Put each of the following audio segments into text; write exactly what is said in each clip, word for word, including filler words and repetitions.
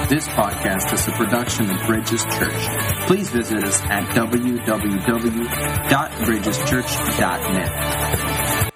This podcast is a production of Bridges Church. Please visit us at w w w dot bridges church dot net.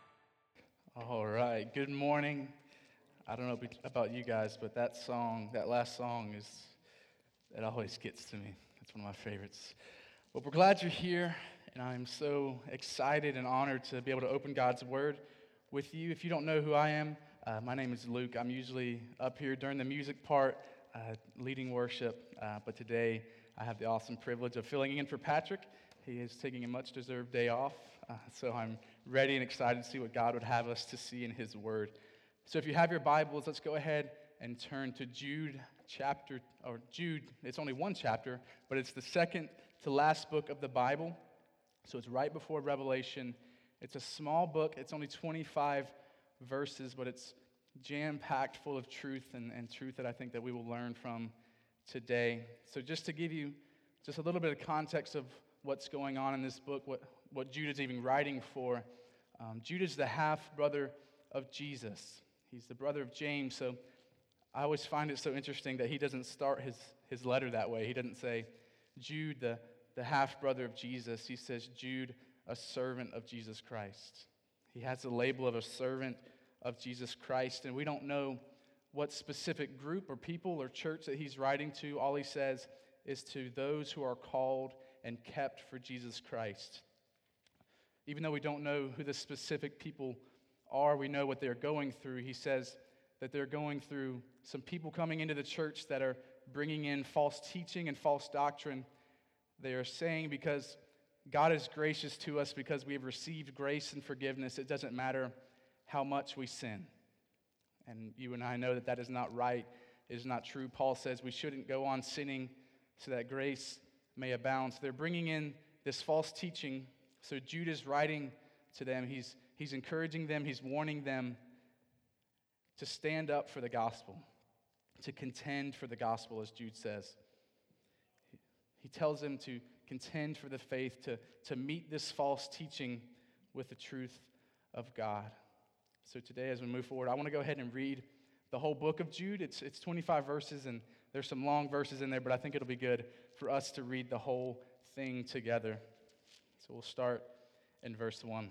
All right, good morning. I don't know about you guys, but that song, that last song is, it always gets to me. It's one of my favorites. Well, we're glad you're here, and I'm so excited and honored to be able to open God's Word with you. If you don't know who I am, uh, my name is Luke. I'm usually up here during the music part, uh, leading worship, uh, but today I have the awesome privilege of filling in for Patrick. He is taking a much-deserved day off, uh, so I'm ready and excited to see what God would have us to see in His Word. So if you have your Bibles, let's go ahead and turn to Jude chapter, or Jude, it's only one chapter, but it's the second to last book of the Bible. So it's right before Revelation. It's a small book. It's only twenty-five verses, but it's jam-packed full of truth and, and truth that I think that we will learn from today. So just to give you just a little bit of context of what's going on in this book, what, what Jude is even writing for. Um, Jude is the half-brother of Jesus. He's the brother of James, so I always find it so interesting that he doesn't start his, his letter that way. He doesn't say, Jude, the, the half-brother of Jesus. He says, Jude, a servant of Jesus Christ. He has the label of a servant of Jesus Christ, and we don't know what specific group or people or church that he's writing to. All he says is to those who are called and kept for Jesus Christ. Even though we don't know who the specific people are, we know what they're going through. He says that they're going through some people coming into the church that are bringing in false teaching and false doctrine. They are saying because God is gracious to us, because we have received grace and forgiveness, it doesn't matter how much we sin. And you and I know that that is not right. It is not true. Paul says we shouldn't go on sinning so that grace may abound. So they're bringing in this false teaching. So Jude is writing to them. He's, he's encouraging them. He's warning them to stand up for the gospel, to contend for the gospel, as Jude says. He tells them to contend for the faith, to, to meet this false teaching with the truth of God. So today, as we move forward, I want to go ahead and read the whole book of Jude. It's it's twenty-five verses, and there's some long verses in there, but I think it'll be good for us to read the whole thing together. So we'll start in verse one.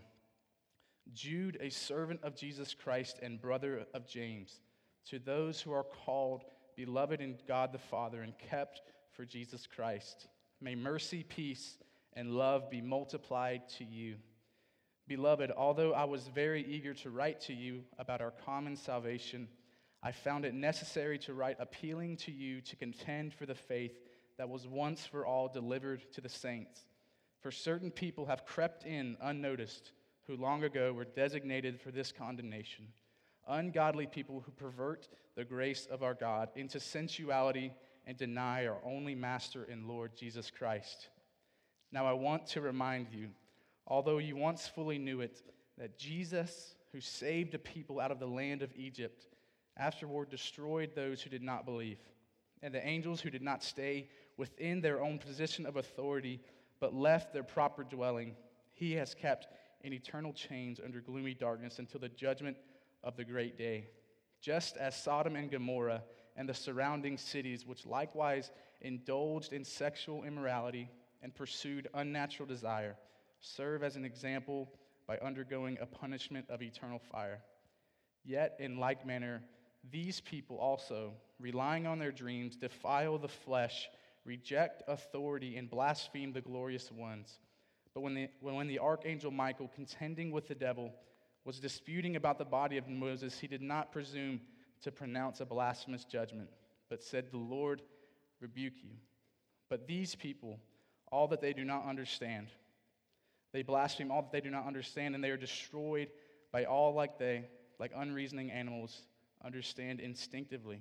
Jude, a servant of Jesus Christ and brother of James, to those who are called, beloved in God the Father, and kept for Jesus Christ, may mercy, peace, and love be multiplied to you. Beloved, although I was very eager to write to you about our common salvation, I found it necessary to write appealing to you to contend for the faith that was once for all delivered to the saints. For certain people have crept in unnoticed, who long ago were designated for this condemnation, ungodly people who pervert the grace of our God into sensuality and deny our only Master and Lord Jesus Christ. Now I want to remind you, although you once fully knew it, that Jesus, who saved a people out of the land of Egypt, afterward destroyed those who did not believe, and the angels who did not stay within their own position of authority, but left their proper dwelling, he has kept in eternal chains under gloomy darkness until the judgment of the great day. Just as Sodom and Gomorrah and the surrounding cities, which likewise indulged in sexual immorality and pursued unnatural desire, serve as an example by undergoing a punishment of eternal fire. Yet, in like manner, these people also, relying on their dreams, defile the flesh, reject authority, and blaspheme the glorious ones. But when the, when the archangel Michael, contending with the devil, was disputing about the body of Moses, he did not presume to pronounce a blasphemous judgment, but said, "The Lord rebuke you." But these people, all that they do not understand, they blaspheme all that they do not understand, and they are destroyed by all like they, like unreasoning animals, understand instinctively.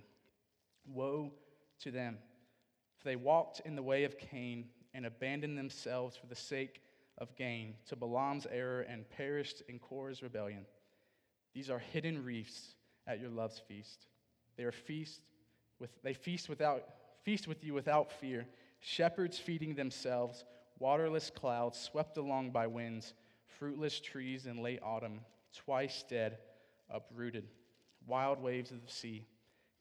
Woe to them, for they walked in the way of Cain and abandoned themselves for the sake of gain to Balaam's error and perished in Korah's rebellion. These are hidden reefs at your love's feast. They are feast with they feast without feast with you without fear. Shepherds feeding themselves, waterless clouds swept along by winds, fruitless trees in late autumn, twice dead, uprooted, wild waves of the sea,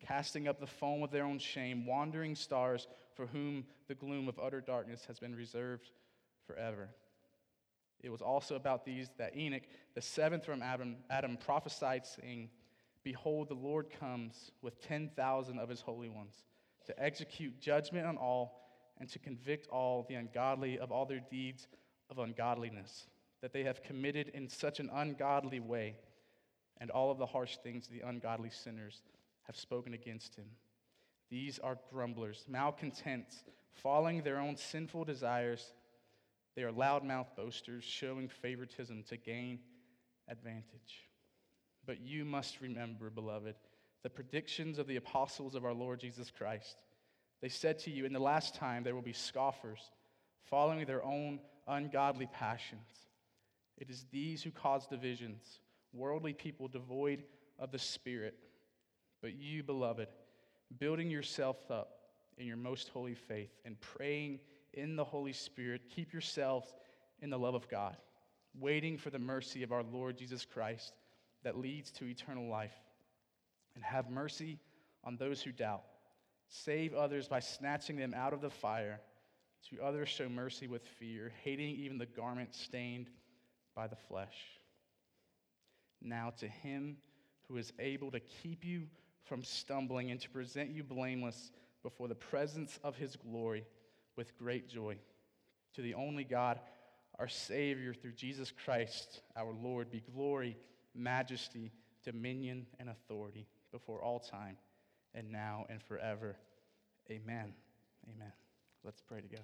casting up the foam of their own shame, wandering stars for whom the gloom of utter darkness has been reserved forever. It was also about these that Enoch, the seventh from Adam, Adam prophesied, saying, Behold, the Lord comes with ten thousand of his holy ones, to execute judgment on all, and to convict all the ungodly of all their deeds of ungodliness, that they have committed in such an ungodly way, and all of the harsh things the ungodly sinners have spoken against him. These are grumblers, malcontents, following their own sinful desires. They are loudmouth boasters, showing favoritism to gain advantage. But you must remember, beloved, the predictions of the apostles of our Lord Jesus Christ. They said to you, in the last time there will be scoffers, following their own ungodly passions. It is these who cause divisions, worldly people devoid of the Spirit. But you, beloved, building yourself up in your most holy faith and praying in the Holy Spirit, keep yourselves in the love of God, waiting for the mercy of our Lord Jesus Christ that leads to eternal life. And have mercy on those who doubt. Save others by snatching them out of the fire. To others show mercy with fear, hating even the garment stained by the flesh. Now to him who is able to keep you from stumbling and to present you blameless before the presence of his glory with great joy. To the only God, our Savior, through Jesus Christ, our Lord, be glory, majesty, dominion, and authority before all time, and now and forever. Amen. Amen. Let's pray together.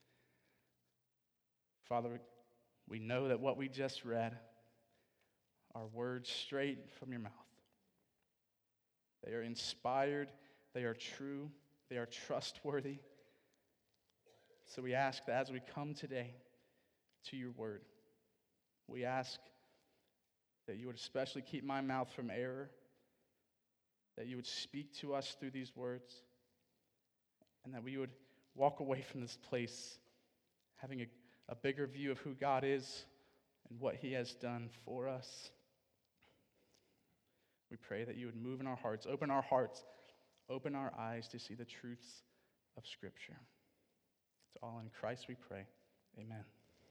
Father, we know that what we just read are words straight from your mouth. They are inspired, they are true, they are trustworthy. So we ask that as we come today to your word, we ask that you would especially keep my mouth from error, that you would speak to us through these words, and that we would walk away from this place having a, a bigger view of who God is and what he has done for us. We pray that you would move in our hearts, open our hearts, open our eyes to see the truths of Scripture. It's all in Christ we pray. Amen.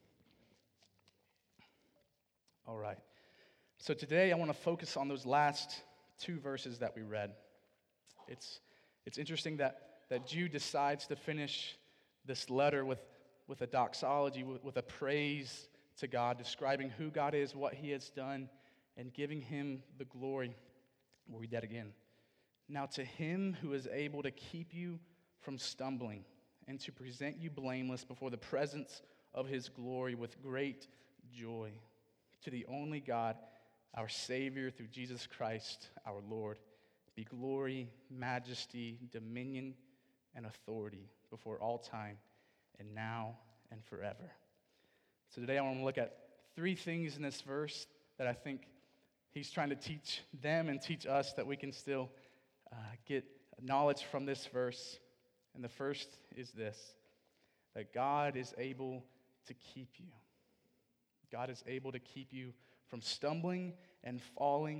All right. So today I want to focus on those last two verses that we read. It's it's interesting that, that Jude decides to finish this letter with, with a doxology, with, with a praise to God, describing who God is, what he has done, and giving him the glory. We'll read that again. Now to him who is able to keep you from stumbling and to present you blameless before the presence of his glory with great joy, to the only God, our Savior, through Jesus Christ, our Lord, be glory, majesty, dominion, and authority before all time, and now and forever. So today I want to look at three things in this verse that I think he's trying to teach them and teach us that we can still uh, get knowledge from this verse. And the first is this, that God is able to keep you. God is able to keep you from stumbling and falling.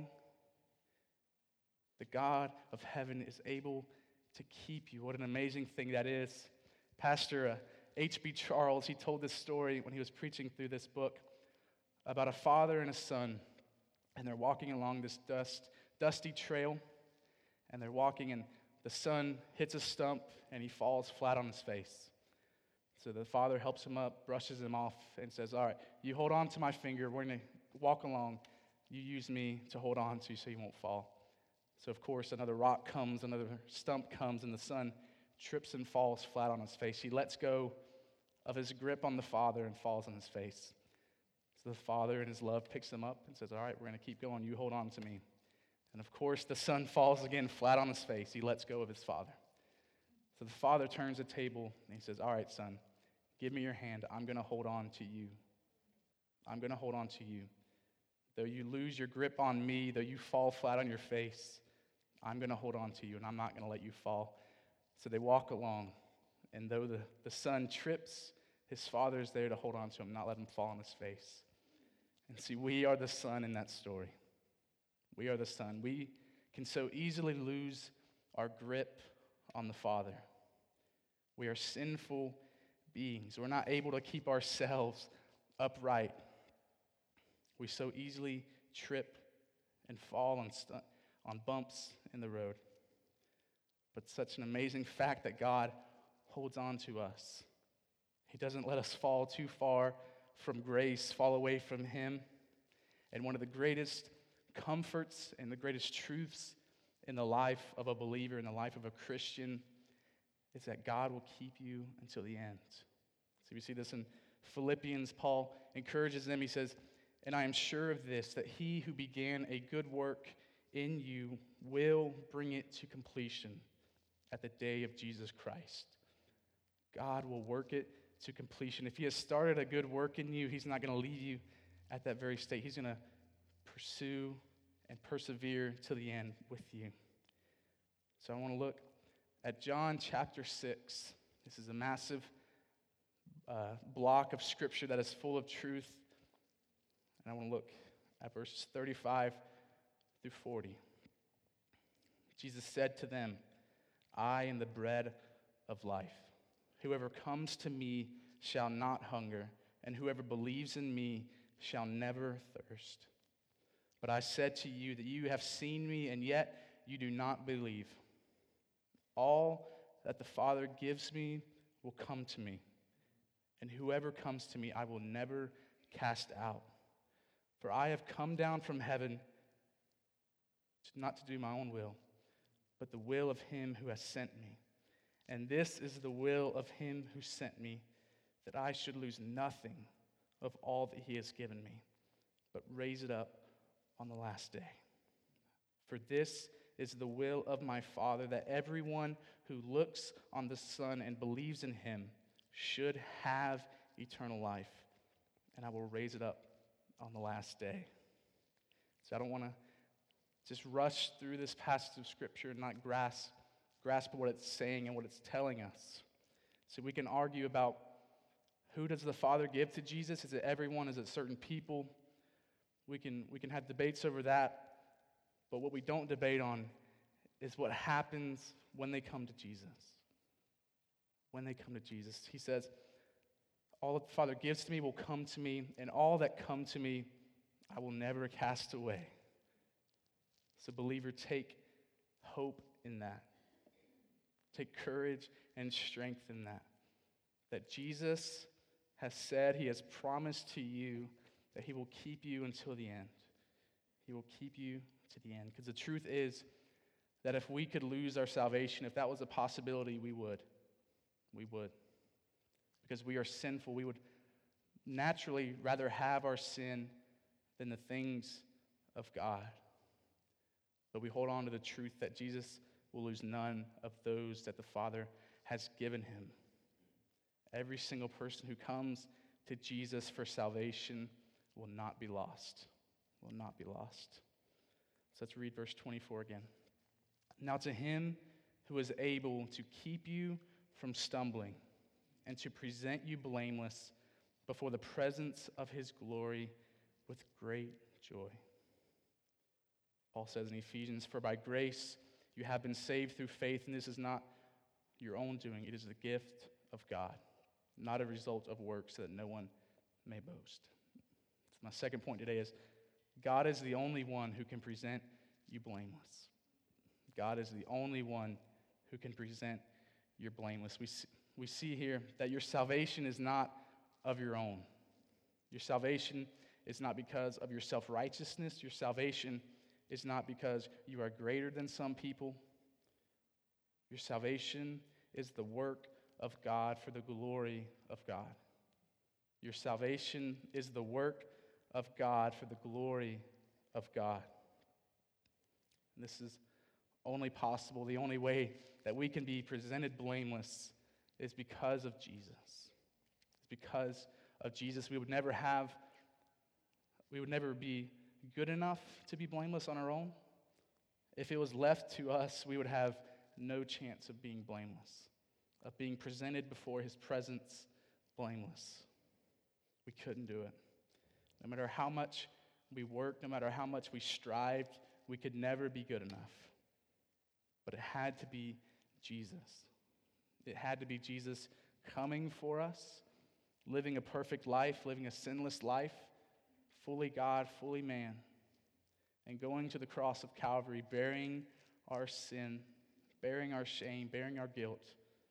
The God of heaven is able to keep you. What an amazing thing that is. Pastor uh, H B Charles, he told this story when he was preaching through this book about a father and a son, and they're walking along this dust, dusty trail, and they're walking, and the son hits a stump, and he falls flat on his face. So the father helps him up, brushes him off, and says, all right, you hold on to my finger. We're going to walk along. You use me to hold on to so you won't fall. So, of course, another rock comes, another stump comes, and the son trips and falls flat on his face. He lets go of his grip on the father and falls on his face. So the father in his love picks him up and says, all right, we're going to keep going. You hold on to me. And, of course, the son falls again flat on his face. He lets go of his father. So the father turns the table, and he says, all right, son, give me your hand. I'm going to hold on to you. I'm going to hold on to you. Though you lose your grip on me, though you fall flat on your face, I'm going to hold on to you, and I'm not going to let you fall. So they walk along, and though the, the son trips, his father's there to hold on to him, not let him fall on his face. And see, we are the son in that story. We are the son. We can so easily lose our grip on the Father. We are sinful beings. We're not able to keep ourselves upright. We so easily trip and fall on, st- on bumps in the road. But such an amazing fact that God holds on to us. He doesn't let us fall too far from grace, fall away from Him. And one of the greatest comforts and the greatest truths in the life of a believer, in the life of a Christian, is that God will keep you until the end. So we see this in Philippians. Paul encourages them. He says, "And I am sure of this, that He who began a good work in you will bring it to completion at the day of Jesus Christ." God will work it to completion. If He has started a good work in you, He's not going to leave you at that very state. He's going to pursue and persevere to the end with you. So I want to look at John chapter six. This is a massive uh, block of scripture that is full of truth. And I want to look at verses thirty-five through forty. Jesus said to them, "I am the bread of life. Whoever comes to me shall not hunger, and whoever believes in me shall never thirst. But I said to you that you have seen me, and yet you do not believe. All that the Father gives me will come to me, and whoever comes to me I will never cast out. For I have come down from heaven not to do my own will, but the will of Him who has sent me. And this is the will of Him who sent me, that I should lose nothing of all that He has given me, but raise it up on the last day. For this is the will of my Father, that everyone who looks on the Son and believes in Him should have eternal life, and I will raise it up on the last day." So I don't want to just rush through this passage of Scripture and not grasp, grasp what it's saying and what it's telling us. So we can argue about who does the Father give to Jesus? Is it everyone? Is it certain people? We can, we can have debates over that. But what we don't debate on is what happens when they come to Jesus. When they come to Jesus. He says, all that the Father gives to me will come to me, and all that come to me I will never cast away. So believer, take hope in that. Take courage and strength in that. That Jesus has said, He has promised to you that He will keep you until the end. He will keep you to the end. Because the truth is that if we could lose our salvation, if that was a possibility, we would. We would. Because we are sinful. We would naturally rather have our sin than the things of God. But we hold on to the truth that Jesus will lose none of those that the Father has given Him. Every single person who comes to Jesus for salvation will not be lost. Will not be lost. So let's read verse twenty-four again. Now to Him who is able to keep you from stumbling and to present you blameless before the presence of His glory with great joy. Paul says in Ephesians, "For by grace you have been saved through faith, and this is not your own doing. It is the gift of God, not a result of works, so that no one may boast." So my second point today is God is the only one who can present you blameless. God is the only one who can present you blameless. We see, we see here that your salvation is not of your own. Your salvation is not because of your self-righteousness. Your salvation is not because you are greater than some people. Your salvation is the work of God for the glory of God. Your salvation is the work of God for the glory of God. And this is only possible, the only way that we can be presented blameless is because of Jesus. It's because of Jesus. We would never have, we would never be good enough to be blameless on our own. If it was left to us, we would have no chance of being blameless, of being presented before His presence blameless. We couldn't do it. No matter how much we worked, no matter how much we strived, we could never be good enough. But it had to be Jesus. It had to be Jesus coming for us, living a perfect life, living a sinless life, fully God, fully man, and going to the cross of Calvary, bearing our sin, bearing our shame, bearing our guilt,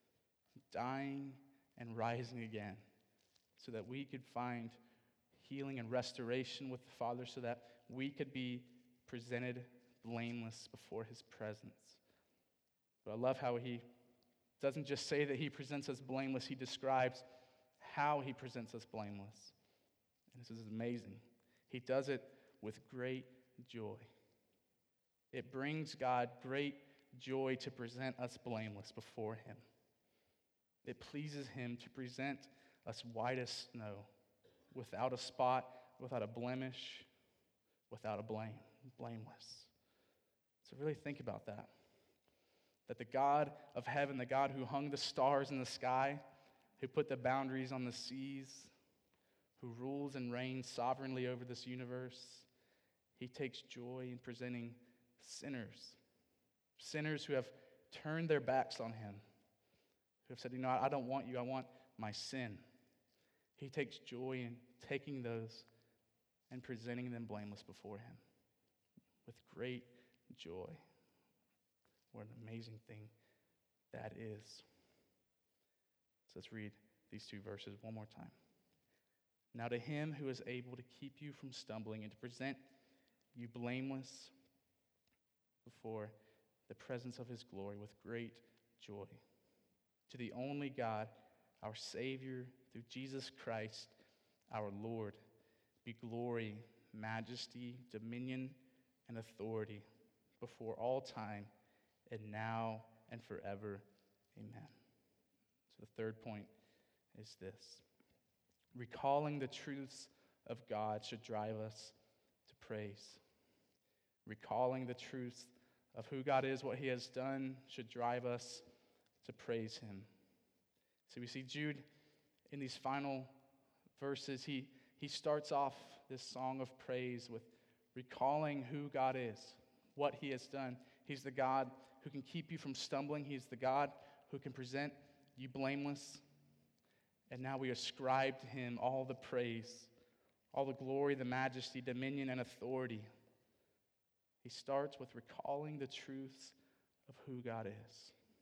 dying and rising again, so that we could find healing and restoration with the Father, so that we could be presented blameless before his presence. But I love how he doesn't just say that he presents us blameless, he describes how he presents us blameless. And this is amazing. He does it with great joy. It brings God great joy to present us blameless before him. It pleases him to present us white as snow, without a spot, without a blemish, without a blame, blameless. So really think about that. That the God of heaven, the God who hung the stars in the sky, who put the boundaries on the seas, who rules and reigns sovereignly over this universe, he takes joy in presenting sinners, sinners who have turned their backs on him, who have said, you know, I don't want you, I want my sin. He takes joy in taking those and presenting them blameless before him with great joy. What an amazing thing that is. So let's read these two verses one more time. Now to him who is able to keep you from stumbling and to present you blameless before the presence of his glory with great joy. To the only God, our Savior, through Jesus Christ, our Lord, be glory, majesty, dominion, and authority before all time, and now and forever. Amen. So the third point is this. Recalling the truths of God should drive us to praise. Recalling the truths of who God is, what he has done, should drive us to praise him. So we see Jude in these final verses, he, he starts off this song of praise with recalling who God is, what he has done. He's the God who can keep you from stumbling. He's the God who can present you blameless. And now we ascribe to him all the praise, all the glory, the majesty, dominion, and authority. He starts with recalling the truths of who God is.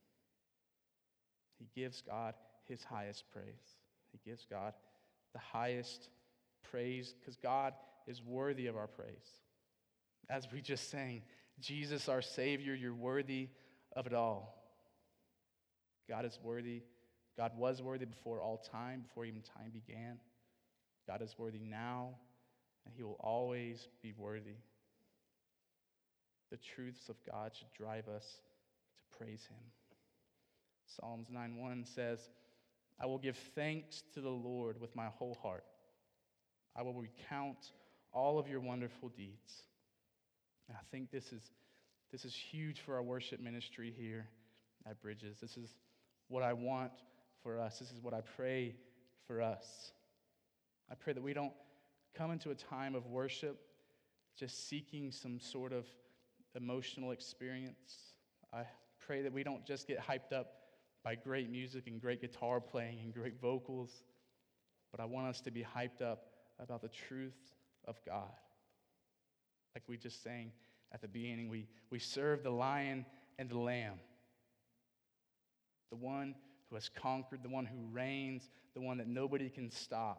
He gives God his highest praise. He gives God the highest praise because God is worthy of our praise. As we just sang, Jesus, our Savior, you're worthy of it all. God is worthy. God was worthy before all time, before even time began. God is worthy now, and he will always be worthy. The truths of God should drive us to praise him. Psalms nine one says, I will give thanks to the Lord with my whole heart. I will recount all of your wonderful deeds. And I think this is, this is huge for our worship ministry here at Bridges. This is what I want for us. This is what I pray for us. I pray that we don't come into a time of worship just seeking some sort of emotional experience. I pray that we don't just get hyped up by great music and great guitar playing and great vocals, but I want us to be hyped up about the truth of God. Like we just sang at the beginning, we, we serve the Lion and the Lamb, the one who has conquered, the one who reigns, the one that nobody can stop.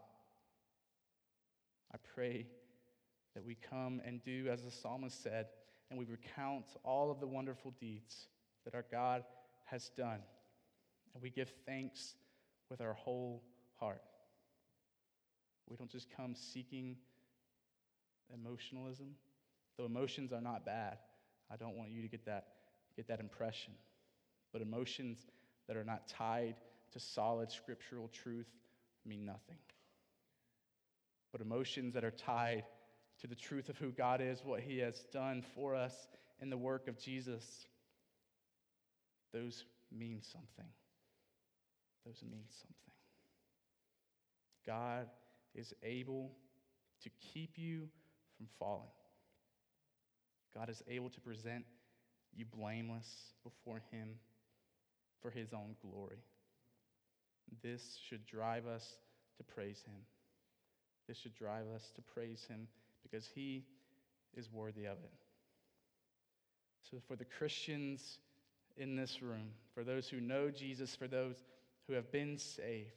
I pray that we come and do, as the psalmist said, and we recount all of the wonderful deeds that our God has done. And we give thanks with our whole heart. We don't just come seeking emotionalism, though emotions are not bad. I don't want you to get that, get that impression. But emotions that are not tied to solid scriptural truth mean nothing. But emotions that are tied to the truth of who God is, what he has done for us in the work of Jesus, those mean something. Those mean something. God is able to keep you from falling. God is able to present you blameless before him for his own glory. This should drive us to praise him. This should drive us to praise him because he is worthy of it. So for the Christians in this room, for those who know Jesus, for those who have been saved,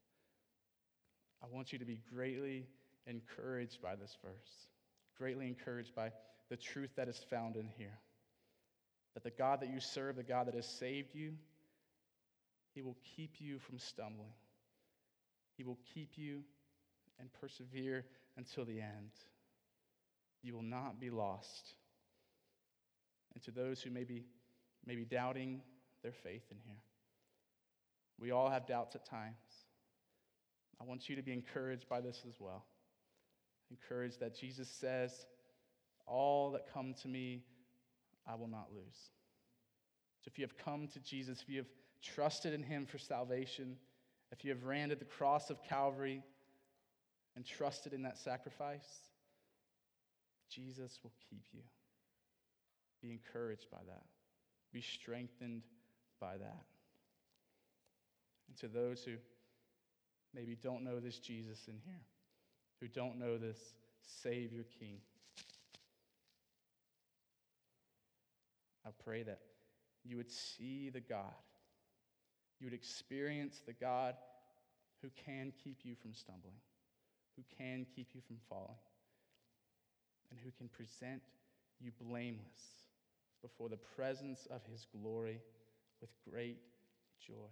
I want you to be greatly encouraged by this verse, greatly encouraged by the truth that is found in here. That the God that you serve, the God that has saved you, he will keep you from stumbling. He will keep you and persevere until the end. You will not be lost. And to those who may be, may be doubting their faith in here, we all have doubts at times. I want you to be encouraged by this as well. Encouraged that Jesus says, all that come to me, I will not lose. So if you have come to Jesus, if you have trusted in him for salvation, if you have ran to the cross of Calvary and trusted in that sacrifice, Jesus will keep you. Be encouraged by that. Be strengthened by that. And to those who maybe don't know this Jesus in here, who don't know this Savior King, I pray that you would see the God, you would experience the God who can keep you from stumbling, who can keep you from falling, and who can present you blameless before the presence of his glory with great joy.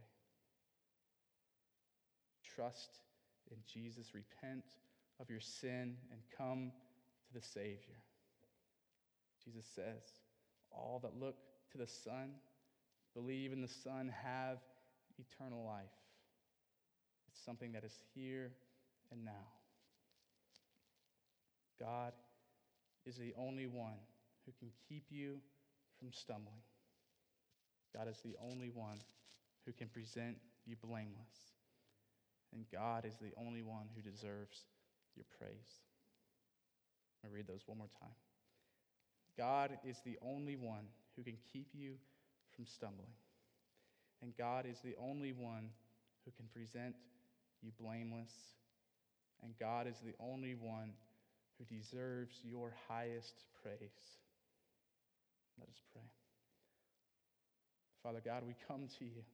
Trust in Jesus, repent of your sin, and come to the Savior. Jesus says, all that look to the Son, believe in the Son, have eternal life. It's something that is here and now. God is the only one who can keep you from stumbling. God is the only one who can present you blameless. And God is the only one who deserves your praise. I'm going to read those one more time. God is the only one who can keep you from stumbling. And God is the only one who can present you blameless. And God is the only one who deserves your highest praise. Let us pray. Father God, we come to you.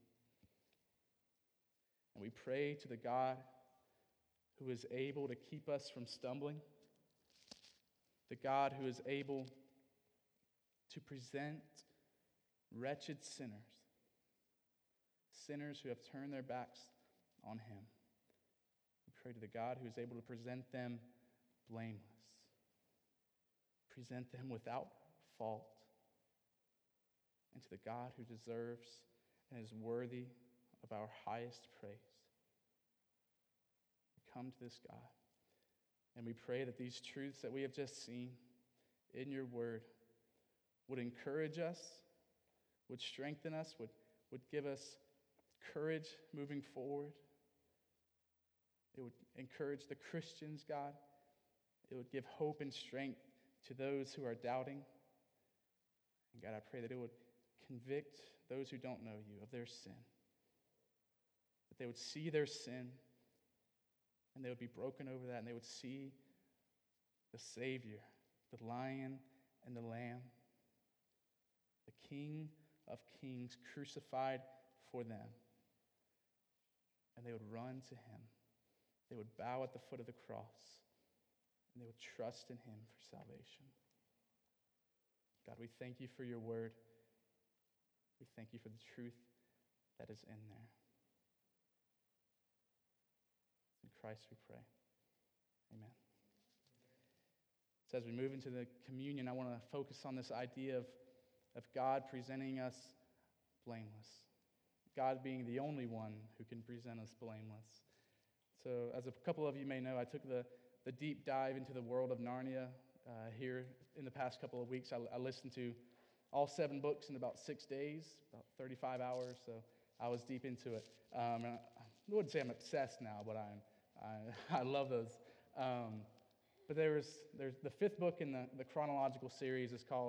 And we pray to the God who is able to keep us from stumbling, the God who is able to present wretched sinners, sinners who have turned their backs on him. We pray to the God who is able to present them blameless, present them without fault, and to the God who deserves and is worthy of our highest praise. We come to this God, and we pray that these truths that we have just seen in your word would encourage us, would strengthen us, would, would give us courage moving forward. It would encourage the Christians, God. It would give hope and strength to those who are doubting. And God, I pray that it would convict those who don't know you of their sin. That they would see their sin, and they would be broken over that, and they would see the Savior, the Lion and the Lamb, the King of Kings crucified for them. And they would run to him. They would bow at the foot of the cross, and they would trust in him for salvation. God, we thank you for your word. We thank you for the truth that is in there. In Christ we pray. Amen. So as we move into the communion, I want to focus on this idea of, of God presenting us blameless. God being the only one who can present us blameless. So as a couple of you may know, I took the, the deep dive into the world of Narnia uh, here in the past couple of weeks. I, I listened to all seven books in about six days, about thirty-five hours, so I was deep into it. Um, and I, I wouldn't say I'm obsessed now, but I'm, I, I love those. Um, but there was, there's the fifth book in the, the chronological series is called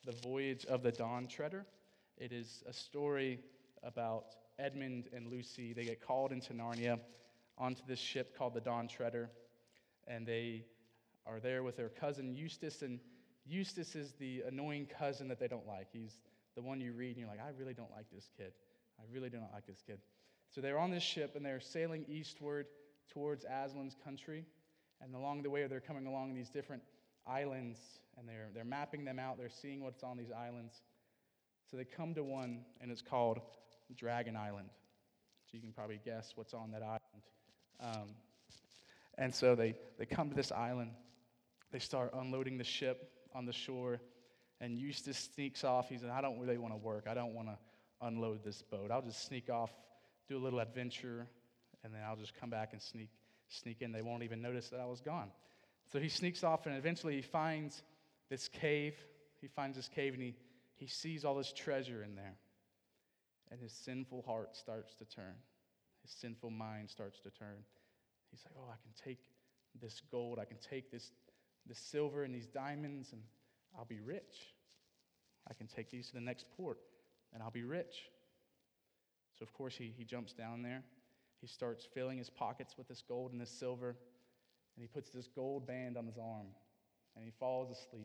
The Voyage of the Dawn Treader. It is a story about Edmund and Lucy. They get called into Narnia onto this ship called the Dawn Treader, and they are there with their cousin Eustace, and Eustace is the annoying cousin that they don't like. He's the one you read and you're like, I really don't like this kid. I really do not like this kid. So they're on this ship and they're sailing eastward towards Aslan's country, and along the way they're coming along these different islands, and they're they're mapping them out. They're seeing what's on these islands. So they come to one, and it's called Dragon Island. So you can probably guess what's on that island. Um, and so they, they come to this island. They start unloading the ship on the shore, and Eustace sneaks off. He says, I don't really want to work. I don't want to unload this boat. I'll just sneak off, do a little adventure, and then I'll just come back and sneak sneak in. They won't even notice that I was gone. So he sneaks off, and eventually he finds this cave. He finds this cave, and he, he sees all this treasure in there. And his sinful heart starts to turn. His sinful mind starts to turn. He's like, oh, I can take this gold. I can take this, this silver and these diamonds, and I'll be rich. I can take these to the next port, and I'll be rich. So, of course, he, he jumps down there. He starts filling his pockets with this gold and this silver, and he puts this gold band on his arm, and he falls asleep.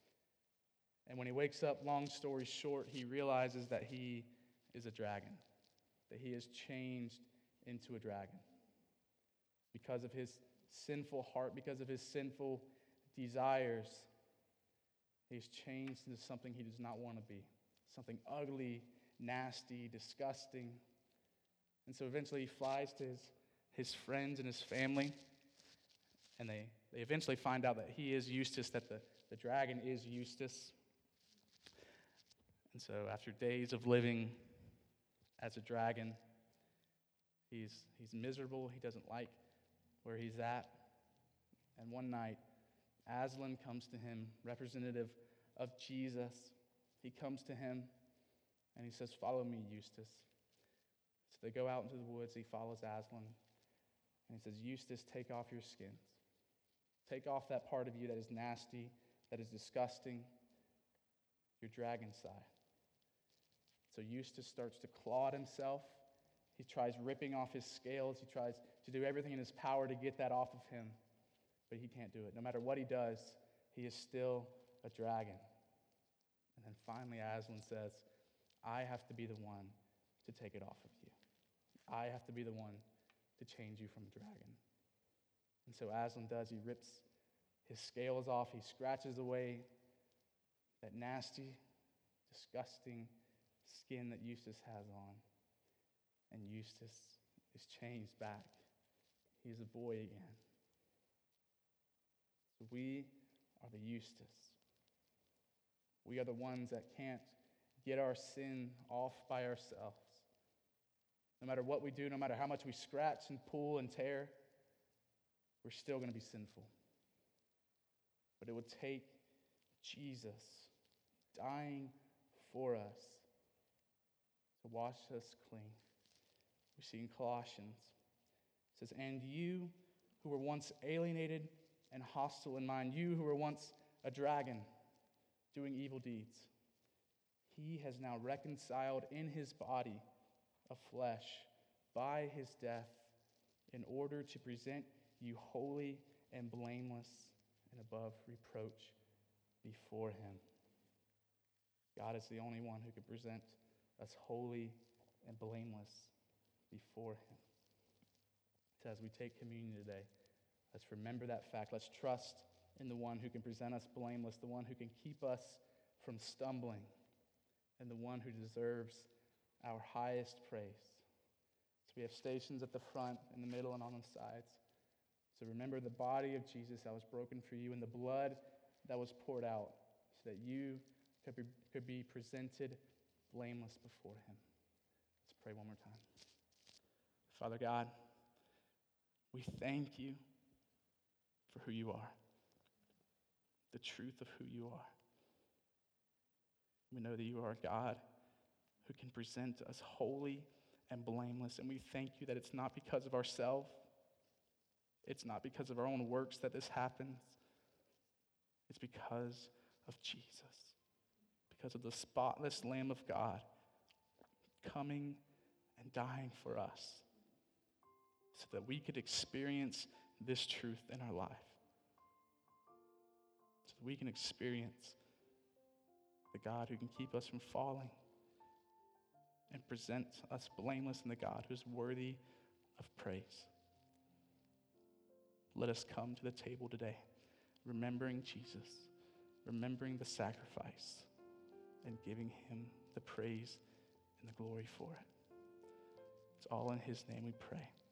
And when he wakes up, long story short, he realizes that he is a dragon, that he has changed into a dragon. Because of his sinful heart, because of his sinful desires, he's changed into something he does not want to be, something ugly, nasty, disgusting. And so eventually he flies to his, his friends and his family, and they, they eventually find out that he is Eustace, that the, the dragon is Eustace. And so after days of living as a dragon, he's, he's miserable. He doesn't like where he's at. And one night, Aslan comes to him, representative of Jesus. He comes to him, and he says, follow me, Eustace. So they go out into the woods. He follows Aslan, and he says, Eustace, take off your skins. Take off that part of you that is nasty, that is disgusting, your dragon side. So Eustace starts to claw at himself. He tries ripping off his scales. He tries to do everything in his power to get that off of him, but he can't do it. No matter what he does, he is still a dragon. And then finally Aslan says, I have to be the one to take it off of you. I have to be the one to change you from a dragon. And so Aslan does. He rips his scales off. He scratches away that nasty, disgusting skin that Eustace has on. And Eustace is changed back. He is a boy again. So we are the Eustace. We are the ones that can't get our sin off by ourselves. No matter what we do, no matter how much we scratch and pull and tear, we're still going to be sinful. But it would take Jesus dying for us to wash us clean. We see in Colossians, it says, and you who were once alienated and hostile in mind, you who were once a dragon doing evil deeds, he has now reconciled in his body of flesh by his death in order to present you holy and blameless and above reproach before him. God is the only one who can present us holy and blameless before him. So as we take communion today, let's remember that fact. Let's trust in the one who can present us blameless, the one who can keep us from stumbling, and the one who deserves our highest praise. So we have stations at the front, in the middle, and on the sides. So remember the body of Jesus that was broken for you and the blood that was poured out so that you could be, could be presented blameless before him. Let's pray one more time. Father God, we thank you for who you are, the truth of who you are. We know that you are a God who can present us holy and blameless, and we thank you that it's not because of ourselves. It's not because of our own works that this happens. It's because of Jesus, because of the spotless Lamb of God coming and dying for us so that we could experience this truth in our life. So that we can experience the God who can keep us from falling and present us blameless in the God who's worthy of praise. Let us come to the table today, remembering Jesus, remembering the sacrifice, and giving him the praise and the glory for it. It's all in his name we pray.